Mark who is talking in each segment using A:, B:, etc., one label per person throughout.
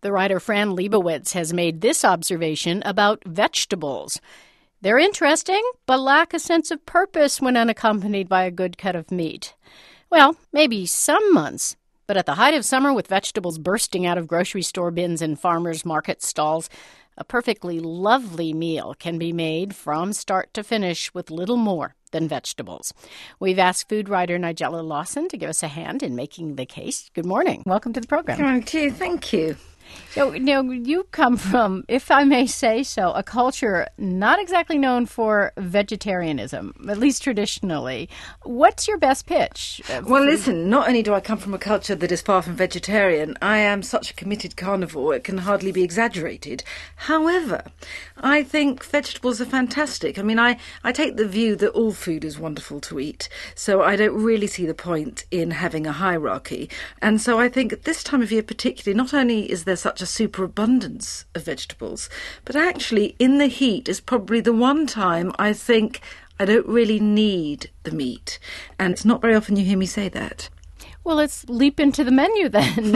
A: The writer Fran Lebowitz has made this observation about vegetables. They're interesting, but lack a sense of purpose when unaccompanied by a good cut of meat. Well, maybe some months, but at the height of summer with vegetables bursting out of grocery store bins and farmers' market stalls, a perfectly lovely meal can be made from start to finish with little more than vegetables. We've asked food writer Nigella Lawson to give us a hand in making the case. Good morning. Welcome to the program.
B: Good morning to you. Thank you.
A: So, you come from, if I may say so, a culture not exactly known for vegetarianism, at least traditionally. What's your best pitch?
B: Well, listen, not only do I come from a culture that is far from vegetarian, I am such a committed carnivore, it can hardly be exaggerated. However, I think vegetables are fantastic. I mean, I take the view that all food is wonderful to eat, so I don't really see the point in having a hierarchy. And so I think at this time of year particularly, not only is there such a superabundance of vegetables, but actually in the heat is probably the one time I think I don't really need the meat. And it's not very often you hear me say that.
A: Well, let's leap into the menu then.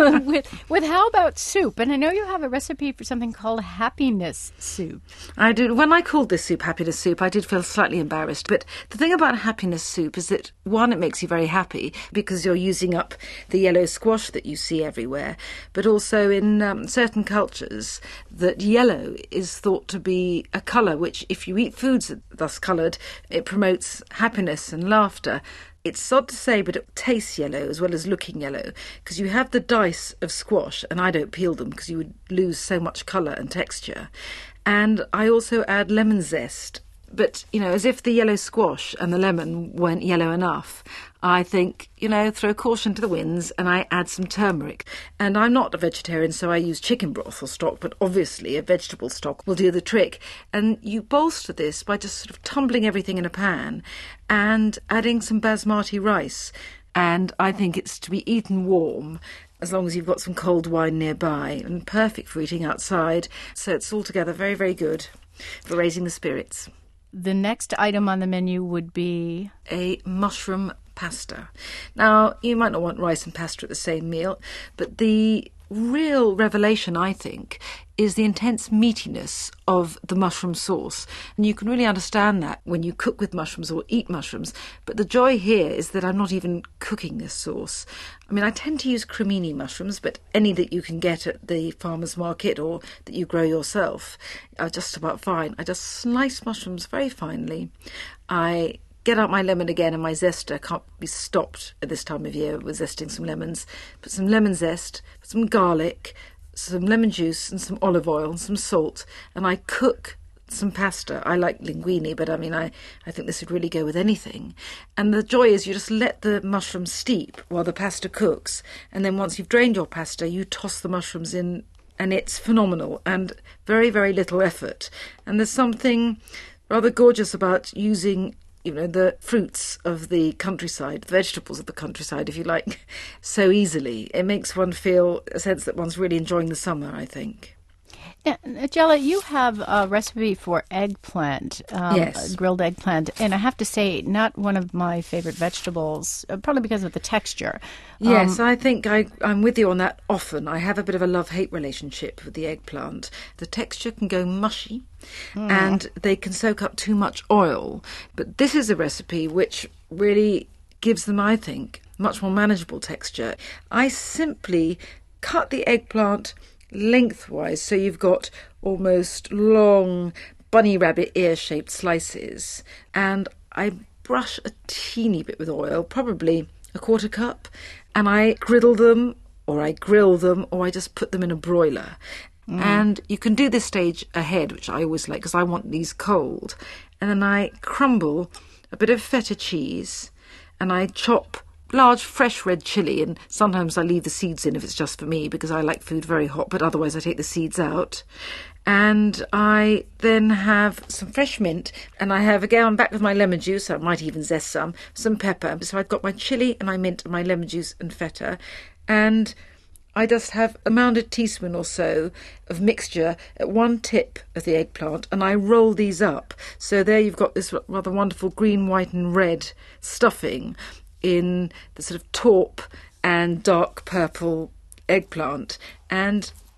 A: With how about soup? And I know you have a recipe for something called happiness soup.
B: I do. When I called this soup happiness soup, I did feel slightly embarrassed. But the thing about happiness soup is that, one, it makes you very happy because you're using up the yellow squash that you see everywhere. But also in certain cultures, that yellow is thought to be a colour which, if you eat foods thus coloured, it promotes happiness and laughter. It's odd to say, but it tastes yellow as well as looking yellow, because you have the dice of squash, and I don't peel them because you would lose so much colour and texture. And I also add lemon zest. But, as if the yellow squash and the lemon weren't yellow enough, I think, throw caution to the winds and I add some turmeric. And I'm not a vegetarian, so I use chicken broth or stock, but obviously a vegetable stock will do the trick. And you bolster this by just sort of tumbling everything in a pan and adding some basmati rice. And I think it's to be eaten warm, as long as you've got some cold wine nearby, and perfect for eating outside. So it's altogether very, very good for raising the spirits.
A: The next item on the menu would be
B: a mushroom pasta. Now, you might not want rice and pasta at the same meal, but the real revelation, I think, is the intense meatiness of the mushroom sauce. And you can really understand that when you cook with mushrooms or eat mushrooms. But the joy here is that I'm not even cooking this sauce. I mean, I tend to use cremini mushrooms, but any that you can get at the farmer's market or that you grow yourself are just about fine. I just slice mushrooms very finely. I get out my lemon again, and my zester can't be stopped at this time of year with zesting some lemons. Put some lemon zest, put some garlic, some lemon juice and some olive oil and some salt, and I cook some pasta. I like linguine, but I think this would really go with anything. And the joy is you just let the mushrooms steep while the pasta cooks, and then once you've drained your pasta, you toss the mushrooms in, and it's phenomenal and very, very little effort. And there's something rather gorgeous about using the fruits of the countryside, the vegetables of the countryside, if you like, so easily. It makes one feel a sense that one's really enjoying the summer, I think.
A: Nigella, you have a recipe for eggplant,
B: yes.
A: Grilled eggplant, and I have to say, not one of my favorite vegetables, probably because of the texture.
B: Yes, I think I'm with you on that often. I have a bit of a love-hate relationship with the eggplant. The texture can go mushy, and they can soak up too much oil. But this is a recipe which really gives them, I think, much more manageable texture. I simply cut the eggplant lengthwise, so you've got almost long bunny rabbit ear-shaped slices, and I brush a teeny bit with oil, probably a quarter cup, and I griddle them, or I grill them, or I just put them in a broiler. And you can do this stage ahead, which I always like because I want these cold, and then I crumble a bit of feta cheese, and I chop large fresh red chilli, and sometimes I leave the seeds in if it's just for me because I like food very hot, but otherwise I take the seeds out. And I then have some fresh mint, and I have, again, I'm back with my lemon juice, I might even zest some pepper. So I've got my chilli and my mint and my lemon juice and feta, and I just have a rounded teaspoon or so of mixture at one tip of the eggplant, and I roll these up. So there you've got this rather wonderful green, white and red stuffing in the sort of taupe and dark purple eggplant. And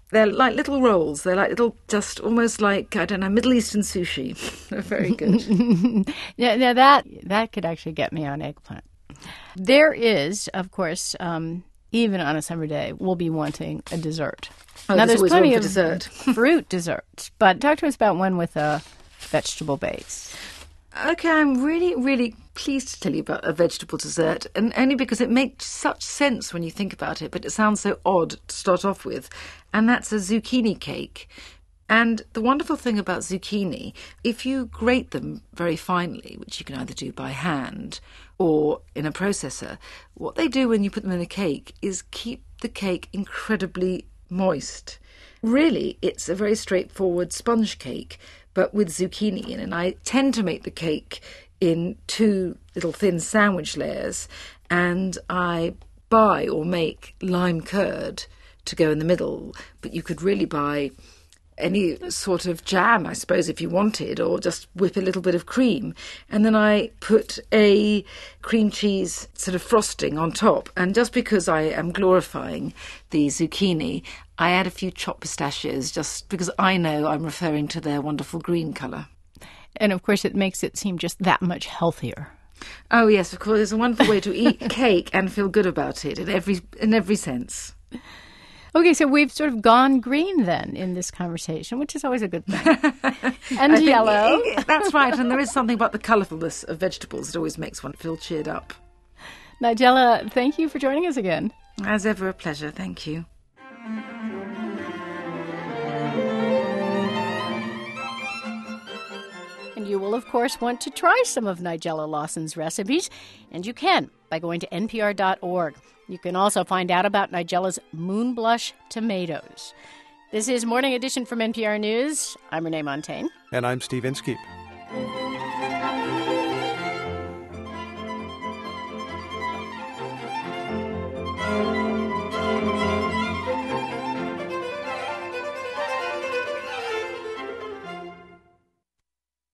B: They're like little rolls. They're like little, just almost like, I don't know, Middle Eastern sushi. They're very good.
A: Yeah, that could actually get me on eggplant. There is, of course, even on a summer day, we'll be wanting a dessert.
B: Oh,
A: now, there's plenty of
B: dessert.
A: fruit desserts, but talk to us about one with a vegetable base.
B: Okay, I'm really, really pleased to tell you about a vegetable dessert, and only because it makes such sense when you think about it, but it sounds so odd to start off with, and that's a zucchini cake. And the wonderful thing about zucchini, if you grate them very finely, which you can either do by hand or in a processor, what they do when you put them in a cake is keep the cake incredibly moist. Really, it's a very straightforward sponge cake, but with zucchini in. And I tend to make the cake in 2 little thin sandwich layers, and I buy or make lime curd to go in the middle. But you could really buy any sort of jam, I suppose, if you wanted, or just whip a little bit of cream. And then I put a cream cheese sort of frosting on top. And just because I am glorifying the zucchini, I add a few chopped pistachios, just because I know I'm referring to their wonderful green colour.
A: And, of course, it makes it seem just that much healthier.
B: Oh, yes, of course. It's a wonderful way to eat cake and feel good about it in every sense.
A: Okay, so we've sort of gone green then in this conversation, which is always a good thing. And yellow.
B: That's right, and there is something about the colourfulness of vegetables that always makes one feel cheered up.
A: Nigella, thank you for joining us again.
B: As ever, a pleasure. Thank you.
A: And you will, of course, want to try some of Nigella Lawson's recipes, and you can by going to npr.org. You can also find out about Nigella's Moonblush tomatoes. This is Morning Edition from NPR News. I'm Renee Montagne.
C: And I'm Steve Inskeep.